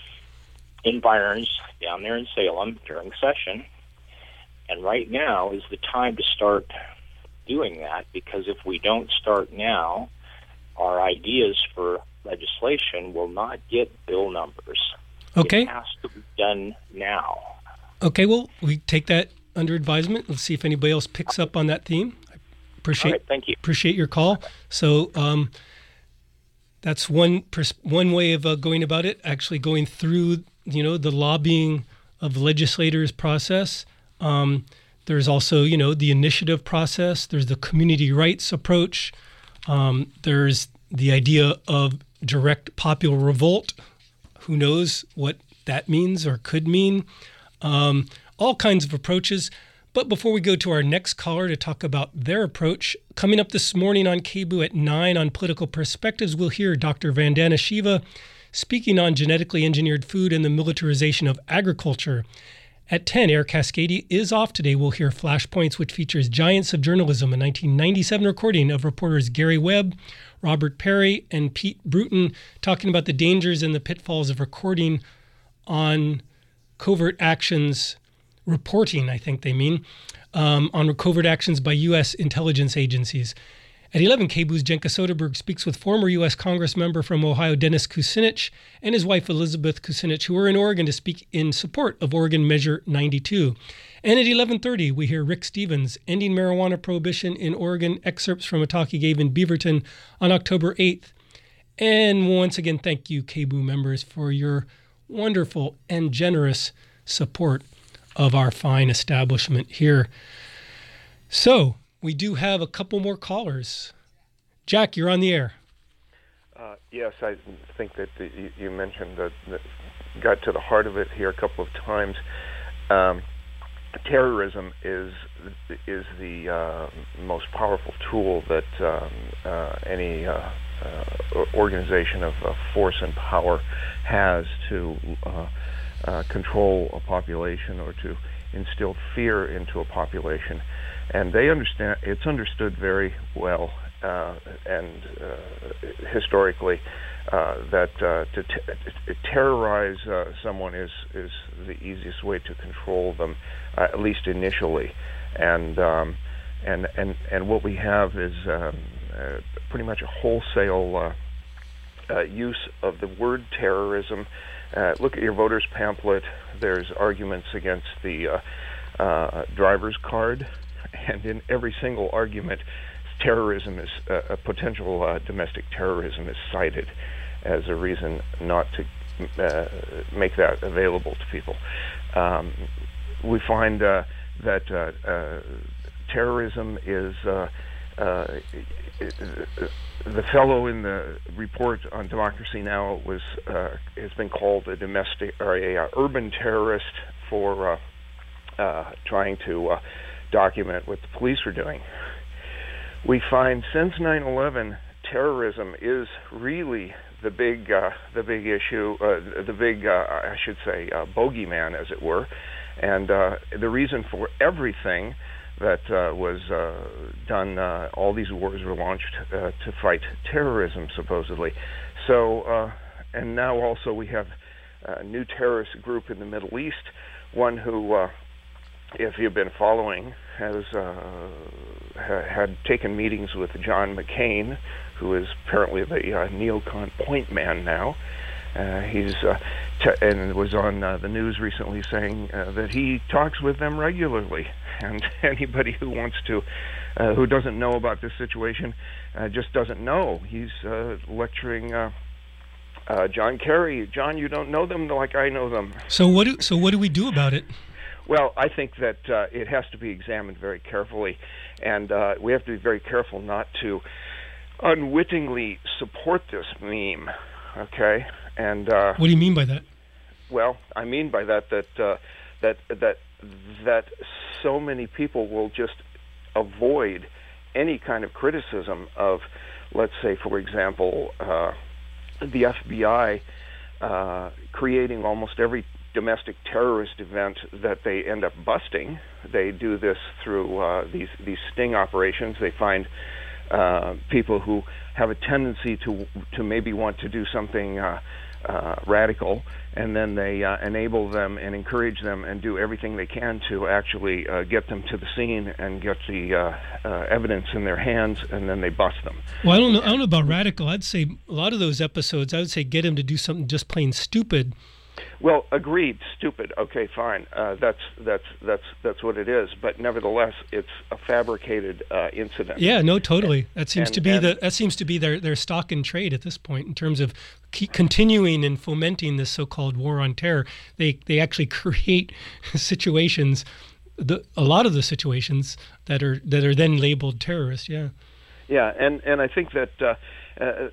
environs down there in Salem during session. And right now is the time to start doing that, because if we don't start now, our ideas for legislation will not get bill numbers. Okay. It has to be done now. Okay, well, we take that under advisement. Let's see if anybody else picks up on that theme. I appreciate, All right, thank you. Appreciate your call. So um, that's one pers- one way of uh, going about it, actually going through, you know, the lobbying of legislators process. Um, there's also, you know, the initiative process. There's the community rights approach. Um, there's the idea of direct popular revolt. Who knows what that means or could mean? Um, all kinds of approaches. But before we go to our next caller to talk about their approach, coming up this morning on K B O O at nine on Political Perspectives, we'll hear Doctor Vandana Shiva speaking on genetically engineered food and the militarization of agriculture. At ten, Air Cascade is off today. We'll hear Flashpoints, which features Giants of Journalism, a nineteen ninety-seven recording of reporters Gary Webb, Robert Perry, and Pete Bruton talking about the dangers and the pitfalls of recording on covert actions, reporting, I think they mean, um, on covert actions by U S intelligence agencies. At eleven, K B O O's Jenka Soderberg speaks with former U S Congress member from Ohio, Dennis Kucinich, and his wife, Elizabeth Kucinich, who are in Oregon to speak in support of Oregon Measure ninety-two. And at eleven thirty, we hear Rick Stevens, Ending Marijuana Prohibition in Oregon, excerpts from a talk he gave in Beaverton on October eighth. And once again, thank you, K B O O members, for your wonderful and generous support of our fine establishment here. So, we do have a couple more callers. Jack, you're on the air. Uh, yes, I think that the, you, you mentioned that, that got to the heart of it here a couple of times. Um, terrorism is is the uh, most powerful tool that um, uh, any uh, uh, organization of uh, force and power has to uh, uh, control a population or to instill fear into a population. And they understand, it's understood very well uh, and uh, historically uh, that uh, to, t- to terrorize uh, someone is, is the easiest way to control them, uh, at least initially. And um, and and and what we have is um, uh, pretty much a wholesale uh, uh, use of the word terrorism. Uh, look at your voter's pamphlet. There's arguments against the uh, uh, driver's card. And in every single argument, terrorism is uh, a potential uh, domestic terrorism is cited as a reason not to uh, make that available to people. Um, we find uh, that uh, uh, terrorism is uh, uh, the fellow in the report on Democracy Now! was uh, has been called a domestic or a uh, urban terrorist for uh, uh, trying to uh, document what the police were doing. We find since nine eleven, terrorism is really the big uh, the big issue, uh, the big uh, I should say uh, bogeyman, as it were, and uh, the reason for everything that uh, was uh, done. Uh, all these wars were launched uh, to fight terrorism, supposedly. So, uh, and now also we have a new terrorist group in the Middle East, one who, uh, if you've been following, has uh, ha- had taken meetings with John McCain, who is apparently the uh, neocon point man now. Uh, he's uh, t- and was on uh, the news recently saying uh, that he talks with them regularly, and anybody who wants to, uh, who doesn't know about this situation, uh, just doesn't know. He's uh, lecturing uh, uh, John Kerry. John, you don't know them like I know them. So what do so what do we do about it? Well, I think that uh, it has to be examined very carefully, and uh, we have to be very careful not to unwittingly support this meme. Okay. And uh, what do you mean by that? Well, I mean by that that uh, that that that so many people will just avoid any kind of criticism of, let's say, for example, uh, the F B I uh, creating almost every domestic terrorist event that they end up busting. They do this through uh, these these sting operations. They find uh, people who have a tendency to to maybe want to do something Uh, Uh, radical, and then they uh, enable them and encourage them and do everything they can to actually uh, get them to the scene and get the uh, uh, evidence in their hands, and then they bust them. Well, I don't know. I don't know about radical. I'd say a lot of those episodes, I would say get him to do something just plain stupid. Well, agreed. Stupid. Okay, fine. Uh, that's that's that's that's what it is. But nevertheless, it's a fabricated uh, incident. Yeah. No. Totally. That seems and, to be and, the that seems to be their their stock in trade at this point in terms of keep continuing and fomenting this so-called war on terror. They they actually create situations, the a lot of the situations that are that are then labeled terrorist. Yeah. Yeah, and and I think that uh, uh,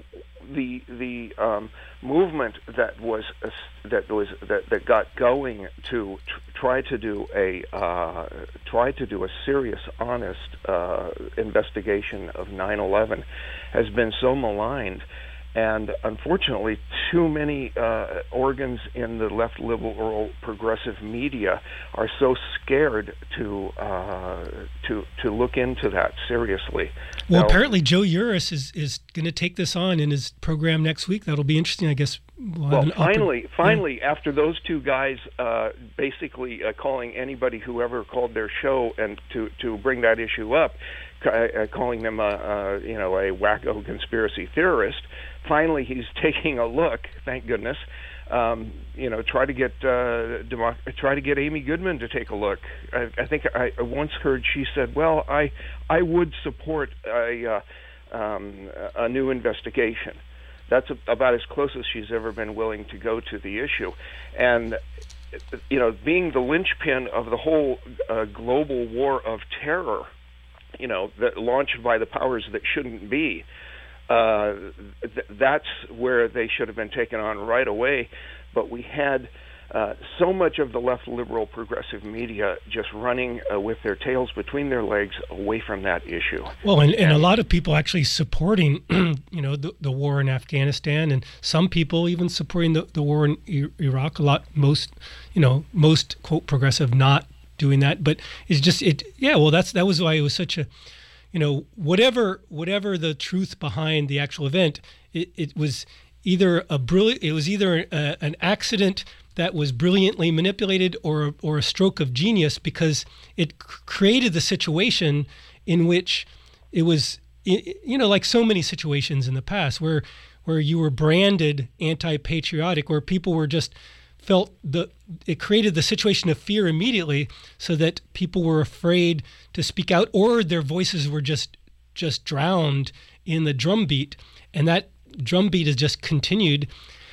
the the um, movement that was uh, that was that, that got going to tr- try to do a uh, try to do a serious, honest uh, investigation of nine eleven has been so maligned. And unfortunately, too many uh, organs in the left liberal progressive media are so scared to uh, to to look into that seriously. Well, now, apparently Joe Uris is, is going to take this on in his program next week. That'll be interesting, I guess. We'll, well finally, upper, finally, yeah. after those two guys uh, basically uh, calling anybody who ever called their show and to, to bring that issue up, uh, calling them a, a you know a wacko conspiracy theorist. Finally, he's taking a look. Thank goodness. Um, you know, try to get uh, Demo- try to get Amy Goodman to take a look. I, I think I, I once heard she said, "Well, I I would support a uh, um, a new investigation." That's a, about as close as she's ever been willing to go to the issue, and you know, being the linchpin of the whole uh, global war of terror, you know, that launched by the powers that shouldn't be. Uh, th- that's where they should have been taken on right away, but we had uh, so much of the left liberal progressive media just running uh, with their tails between their legs away from that issue. Well, and, and a lot of people actually supporting, you know, the, the war in Afghanistan, and some people even supporting the, the war in I- Iraq. A lot, most, you know, most quote progressive not doing that, but it's just it. Yeah, well, that's that was why it was such a. You know, whatever whatever the truth behind the actual event, it, it was either a brilliant, it was either a, an accident that was brilliantly manipulated, or or a stroke of genius, because it c- created the situation in which it was, you know, like so many situations in the past where where you were branded anti-patriotic, where people were just felt the it created the situation of fear immediately, so that people were afraid to speak out, or their voices were just just drowned in the drumbeat, and that drumbeat has just continued,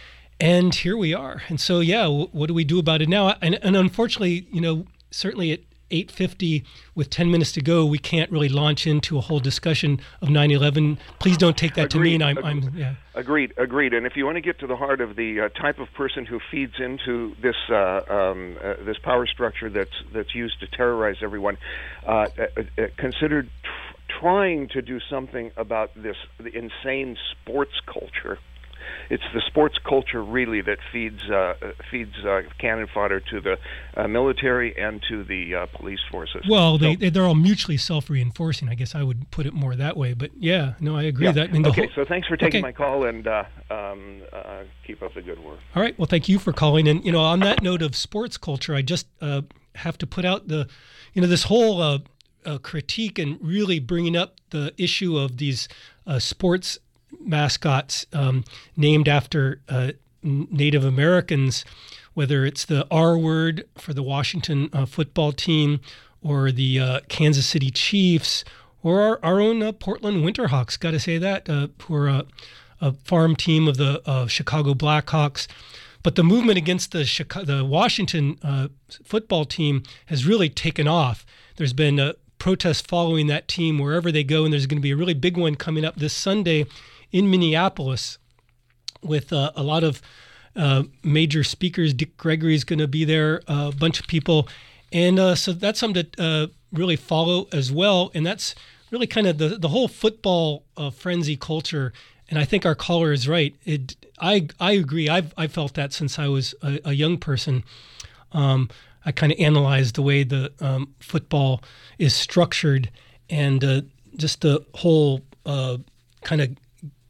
and here we are. And so, yeah, w- what do we do about it now? And, and unfortunately, you know, certainly it eight fifty with ten minutes to go, we can't really launch into a whole discussion of nine eleven. Please don't take that Agreed. to mean I'm, I'm yeah. Agreed, agreed. And if you want to get to the heart of the uh, type of person who feeds into this uh, um, uh, this power structure that's that's used to terrorize everyone, uh, uh, uh, consider tr- trying to do something about this the insane sports culture. It's the sports culture really that feeds uh, feeds uh, cannon fodder to the uh, military and to the uh, police forces. Well, so, they they're all mutually self-reinforcing. I guess I would put it more that way. But yeah, no, I agree yeah. that. I mean, the okay, whole, so thanks for taking okay. my call, and uh, um, uh, keep up the good work. All right. Well, thank you for calling. And you know, on that note of sports culture, I just uh, have to put out the, you know, this whole uh, uh, critique and really bringing up the issue of these uh, sports mascots um, named after uh, Native Americans, whether it's the R word for the Washington uh, football team or the uh, Kansas City Chiefs or our, our own uh, Portland Winterhawks, got to say that, uh, who are a, a farm team of the uh, Chicago Blackhawks. But the movement against the Chicago, the Washington uh, football team has really taken off. There's been a protest following that team wherever they go, and there's going to be a really big one coming up this Sunday in Minneapolis with uh, a lot of uh, major speakers. Dick Gregory is going to be there, uh, a bunch of people. And uh, so that's something to uh, really follow as well. And that's really kind of the, the whole football uh, frenzy culture. And I think our caller is right. It, I I agree. I've I felt that since I was a, a young person. Um, I kind of analyzed the way the um, football is structured and uh, just the whole uh, kind of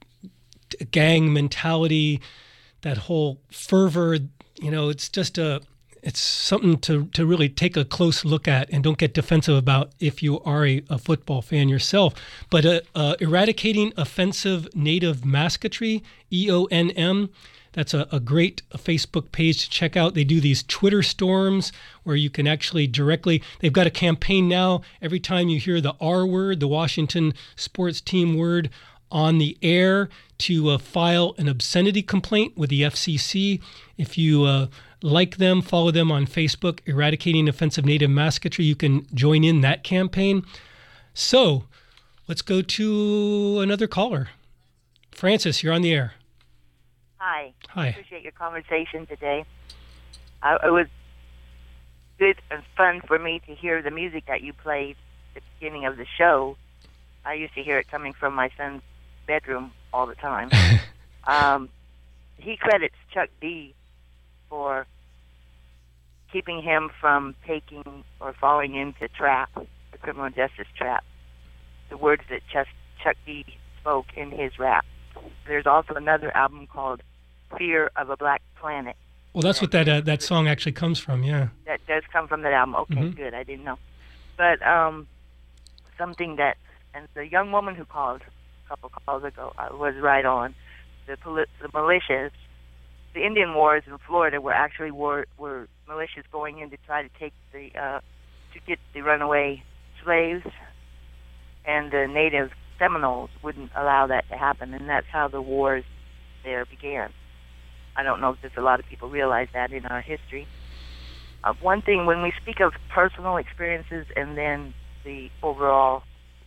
gang mentality, that whole fervor. You know, it's just a, it's something to, to really take a close look at, and don't get defensive about if you are a, a football fan yourself. But uh, uh, eradicating offensive native mascotry, E O N M, that's a, a great Facebook page to check out. They do these Twitter storms where you can actually directly, they've got a campaign now. Every time you hear the R word, the Washington sports team word, on the air, to uh, file an obscenity complaint with the F C C. If you uh, like them, follow them on Facebook, Eradicating Offensive Native Mascotry, you can join in that campaign. So let's go to another caller. Francis, you're on the air. Hi. Hi. I appreciate your conversation today. Uh, it was good and fun for me to hear the music that you played at the beginning of the show. I used to hear it coming from my son's bedroom all the time. um, he credits Chuck D for keeping him from taking or falling into trap, the criminal justice trap, the words that Chuck, Chuck D spoke in his rap. There's also another album called Fear of a Black Planet. Well, that's what that uh, that song actually comes from, yeah. That does come from that album. Okay, Mhm. good. I didn't know. But um, something that, and the young woman who called a couple calls ago uh, was right on. The, poli- the militias, the Indian wars in Florida were actually war, were militias going in to try to take the, uh, to get the runaway slaves, and the native Seminoles wouldn't allow that to happen, and that's how the wars there began. I don't know if there's a lot of people realize that in our history. Uh, one thing, when we speak of personal experiences and then the overall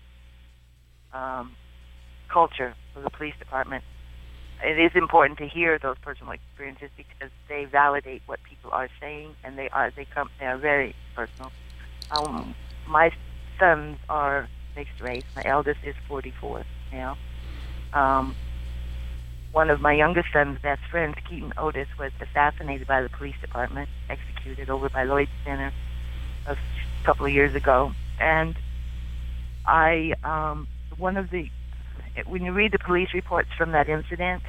um, culture of the police department, it is important to hear those personal experiences because they validate what people are saying, and they are they come they are very personal. Um, my sons are mixed race. My eldest is forty-four now. Um, one of my youngest son's best friends, Keaton Otis, was assassinated by the police department, executed over by Lloyd Center a couple of years ago. And I, um, one of the, when you read the police reports from that incident,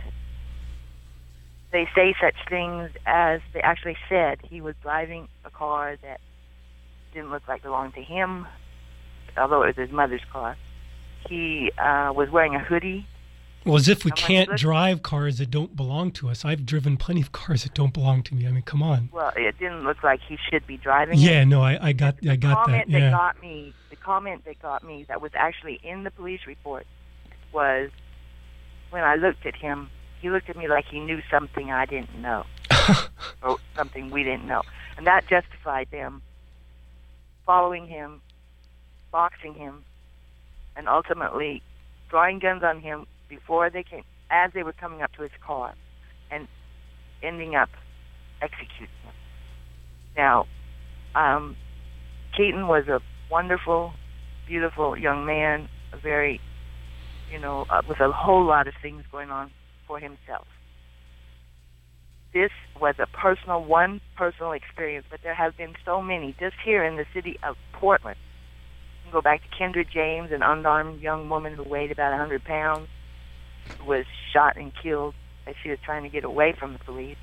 they say such things as, they actually said he was driving a car that didn't look like belonged to him, although it was his mother's car. He uh, was wearing a hoodie. Well, as if we And when can't you look- drive cars that don't belong to us. I've driven plenty of cars that don't belong to me. I mean, come on. Well, it didn't look like he should be driving Yeah, it. no, I, I got I got comment that. Yeah. got me, the comment that got me, that was actually in the police report, was when I looked at him, he looked at me like he knew something I didn't know, or something we didn't know. And that justified them following him, boxing him, and ultimately drawing guns on him before they came, as they were coming up to his car, and ending up executing him. Now, um, Keaton was a wonderful, beautiful young man, a very, you know, uh, with a whole lot of things going on for himself. This was a personal, one personal experience, but there have been so many just here in the city of Portland. You can go back to Kendra James, an unarmed young woman who weighed about one hundred pounds, who was shot and killed as she was trying to get away from the police.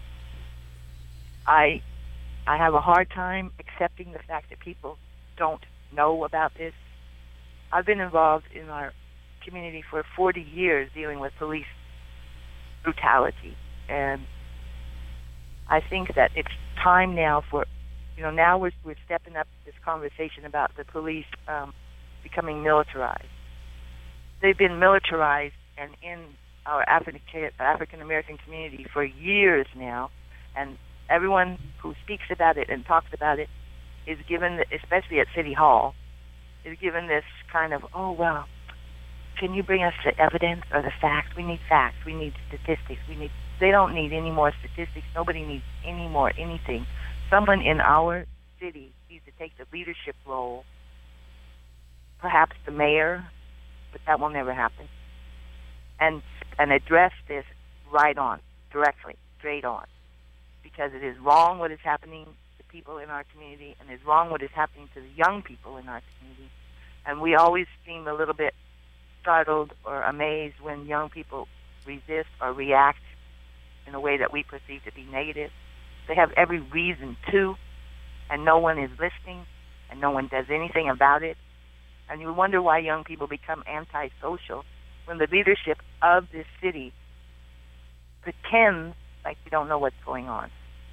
I, I have a hard time accepting the fact that people don't know about this. I've been involved in our community for forty years dealing with police brutality, and I think that it's time now for, you know, now we're, we're stepping up this conversation about the police um, becoming militarized. They've been militarized and in our African African American community for years now, and everyone who speaks about it and talks about it is given, especially at City Hall, is given this kind of, oh, well, can you bring us the evidence or the facts? We need facts. We need statistics. We need. They don't need any more statistics. Nobody needs any more anything. Someone in our city needs to take the leadership role, perhaps the mayor, but that will never happen, and and address this right on, directly, straight on, because it is wrong what is happening to people in our community, and it's wrong what is happening to the young people in our community. And we always seem a little bit startled or amazed when young people resist or react in a way that we perceive to be negative. They have every reason to, and no one is listening, and no one does anything about it. And you wonder why young people become antisocial when the leadership of this city pretends like they don't know what's going on.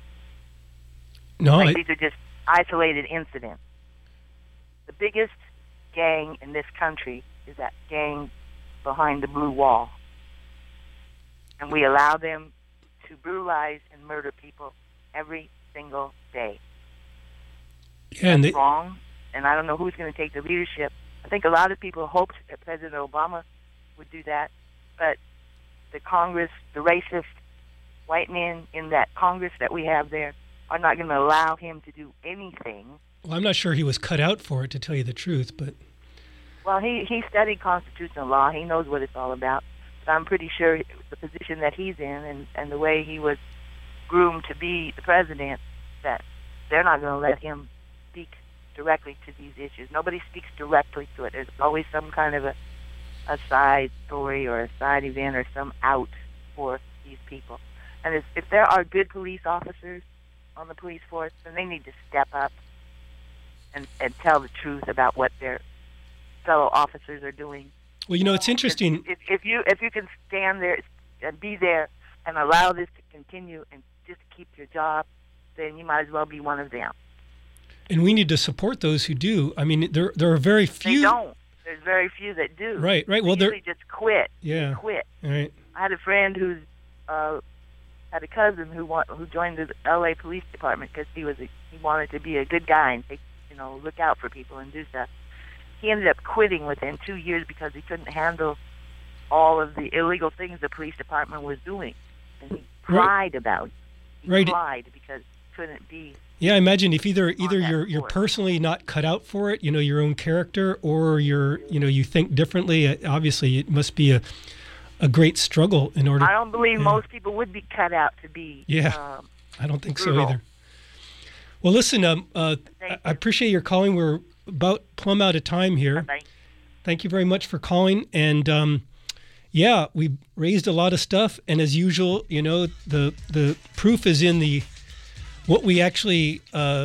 No, like I... these are just isolated incidents. The biggest gang in this country is that gang behind the blue wall. And we allow them to brutalize and murder people every single day. Yeah, and That's they... wrong, and I don't know who's going to take the leadership. I think a lot of people hoped that President Obama would do that, but the Congress, the racist white men in that Congress that we have there are not going to allow him to do anything. Well, I'm not sure he was cut out for it, to tell you the truth, but... Well, he, he studied constitutional law. He knows what it's all about. But I'm pretty sure the position that he's in and, and the way he was groomed to be the president, that they're not going to let him speak directly to these issues. Nobody speaks directly to it. There's always some kind of a, a side story or a side event or some out for these people. And if, if there are good police officers on the police force, then they need to step up and, and tell the truth about what their fellow officers are doing. Well, you know, it's interesting. If, if you if you can stand there and be there and allow this to continue and just keep your job, then you might as well be one of them. And we need to support those who do. I mean, there there are very few. They don't. There's very few that do. Right, right. They Well, they're usually just quit. Yeah. They quit. Right. I had a friend who's uh, had a cousin who want, who joined the L A Police Department because he was a, he wanted to be a good guy and take, you know, look out for people and do stuff. He ended up quitting within two years because he couldn't handle all of the illegal things the police department was doing, and he cried about it. He Right. cried because he couldn't be. Yeah, I imagine if either either you're you're personally not cut out for it, you know, your own character, or you're you know you think differently. uh, Obviously, it must be a a great struggle in order. I don't believe yeah. most people would be cut out to be. Yeah, Um, I don't think brutal. so either. Well, listen, um, uh, I I appreciate your calling. We're about plumb out of time here. Bye-bye. Thank you very much for calling. And um, yeah, we raised a lot of stuff. And as usual, you know, the the proof is in the what we actually uh,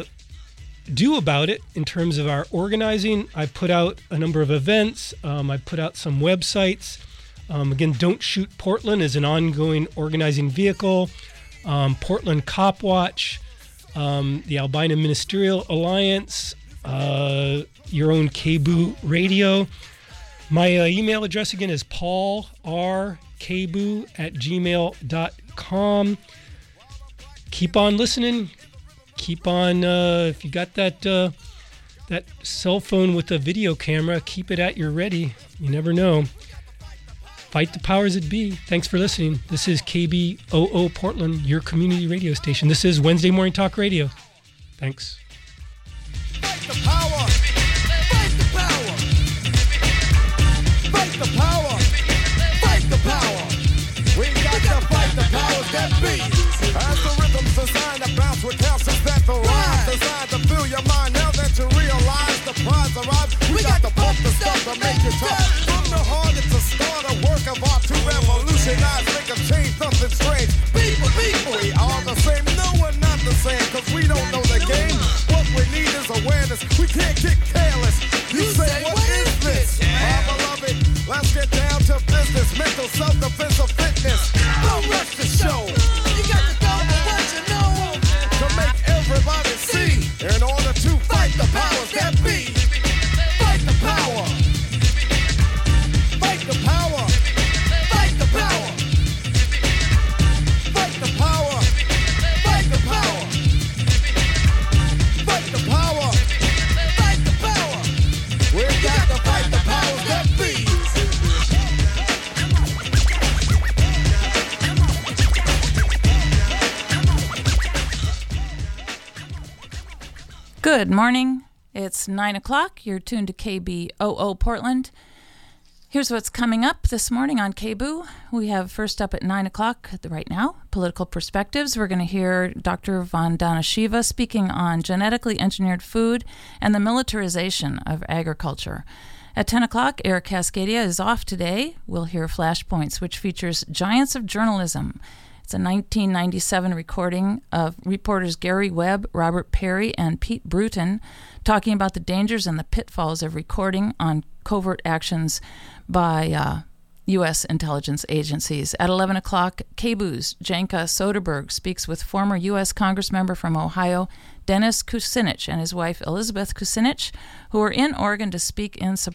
do about it in terms of our organizing. I put out a number of events. Um, I put out some websites. Um, again, Don't Shoot Portland is an ongoing organizing vehicle. Um, Portland Cop Watch, um, the Albina Ministerial Alliance, uh, your own K B O Radio. My uh, email address again is paul r k b o at gmail dot com. Keep on listening. Keep on, uh, if you got that uh, that cell phone with a video camera, keep it at your ready. You never know. Fight the powers that be. Thanks for listening. This is K B O O Portland, your community radio station. This is Wednesday Morning Talk Radio. Thanks. Fight the power. Fight the power. Fight the power. Fight the power. We got to fight the powers that be. As the rhythm's designed to bounce with calcium that the rhyme designed to fill your mind. Now that you realize the prize arrives, we, we got, got to pump the stuff to make it tough. From the heart, it's a start, a work of art to revolutionize, make a change, something strange. People, people, we are the same. No, we're not the same, cause we don't know the game. What we need is awareness. We can't get careless. You, you say, what is this? My beloved, let's get down to business. Mental self-defense of fitness. Don't rush the show. You got to go for what you know. To make everybody see. In order to fight the powers that be. Fight the power. Fight the power. Fight the power. Fight the power. Fight the power. Fight the power. Fight the power. We got to fight the powers that be. Good morning. It's nine o'clock. You're tuned to K B O O Portland. Here's what's coming up this morning on K B O O. We have first up at nine o'clock right now, Political Perspectives. We're going to hear Doctor Vandana Shiva speaking on genetically engineered food and the militarization of agriculture. At ten o'clock, Eric Cascadia is off today. We'll hear Flashpoints, which features giants of journalism. It's a nineteen ninety-seven recording of reporters Gary Webb, Robert Perry, and Pete Bruton talking about the dangers and the pitfalls of recording on covert actions by uh, U S intelligence agencies. At eleven o'clock, K B O O's Janka Soderberg speaks with former U S Congressmember from Ohio, Dennis Kucinich, and his wife Elizabeth Kucinich, who are in Oregon to speak in support